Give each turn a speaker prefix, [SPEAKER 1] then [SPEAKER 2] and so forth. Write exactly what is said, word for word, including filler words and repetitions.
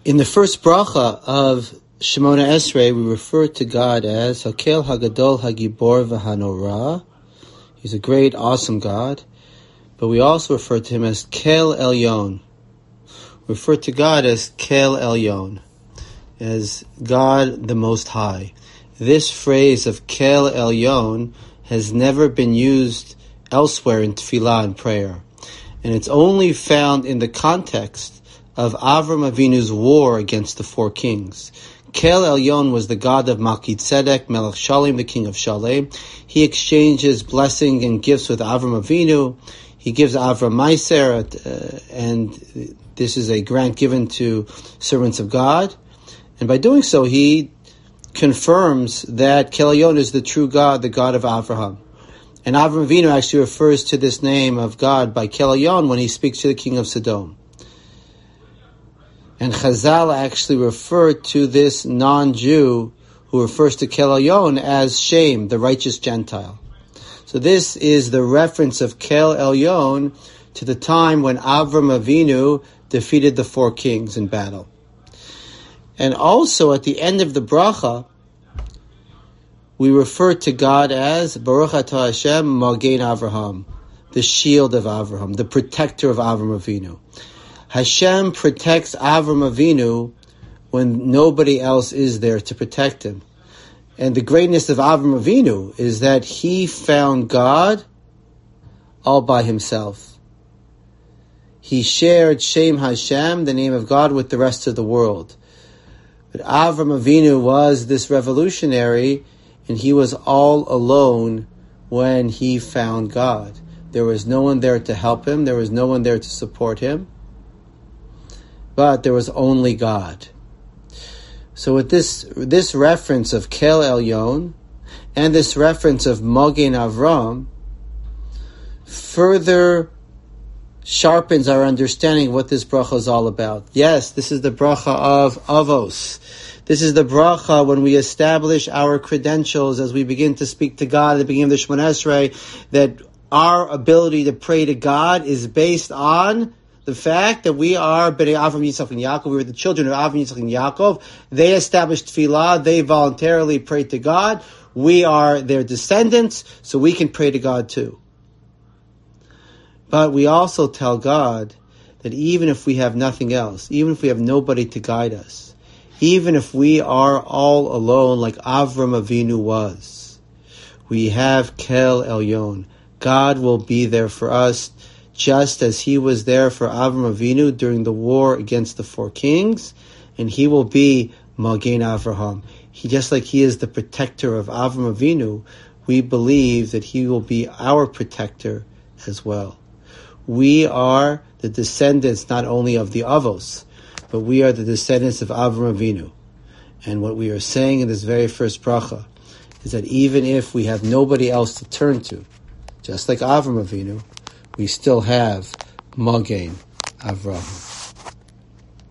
[SPEAKER 1] In the first bracha of Shemona Esrei, we refer to God as Hakel Hagadol Hagibor V'Hanora. He's a great, awesome God. But we also refer to him as Kel Elyon. We refer to God as Kel Elyon, as God the Most High. This phrase of Kel Elyon has never been used elsewhere in tefillah and prayer. And it's only found in the context of Avram Avinu's war against the four kings. Kel Elyon was the god of Melchizedek, Melech Shalem, the king of Shalem. He exchanges blessing and gifts with Avram Avinu. He gives Avram Meiser, uh, and this is a grant given to servants of God. And by doing so, he confirms that Kel Elyon is the true God, the God of Avraham. And Avram Avinu actually refers to this name of God by Kel Elyon when he speaks to the king of Sodom. And Chazal actually referred to this non-Jew who refers to Kel Elyon as Shem, the righteous Gentile. So this is the reference of Kel Elyon to the time when Avram Avinu defeated the four kings in battle. And also at the end of the bracha, we refer to God as Baruch Atah Hashem Magen Avraham, the shield of Avraham, the protector of Avram Avinu. Hashem protects Avram Avinu when nobody else is there to protect him. And the greatness of Avram Avinu is that he found God all by himself. He shared Shem Hashem, the name of God, with the rest of the world. But Avram Avinu was this revolutionary, and he was all alone when he found God. There was no one there to help him. There was no one there to support him. But there was only God. So with this this reference of Kel Elyon and this reference of Magen Avram further sharpens our understanding of what this bracha is all about. Yes, this is the bracha of Avos. This is the bracha when we establish our credentials as we begin to speak to God at the beginning of the Shemona Esrei, that our ability to pray to God is based on the fact that we are Bnei Avram, Yitzchak, and Yaakov. We were the children of Avram, Yitzchak, and Yaakov. They established tefillah. They voluntarily prayed to God. We are their descendants, so we can pray to God too. But we also tell God that even if we have nothing else, even if we have nobody to guide us, even if we are all alone like Avram Avinu was, we have Kel Elyon. God will be there for us, just as he was there for Avram Avinu during the war against the four kings, and he will be Magen Avraham. He, just like he is the protector of Avram Avinu, we believe that he will be our protector as well. We are the descendants not only of the Avos, but we are the descendants of Avram Avinu. And what we are saying in this very first bracha is that even if we have nobody else to turn to, just like Avram Avinu, we still have Magen Avraham.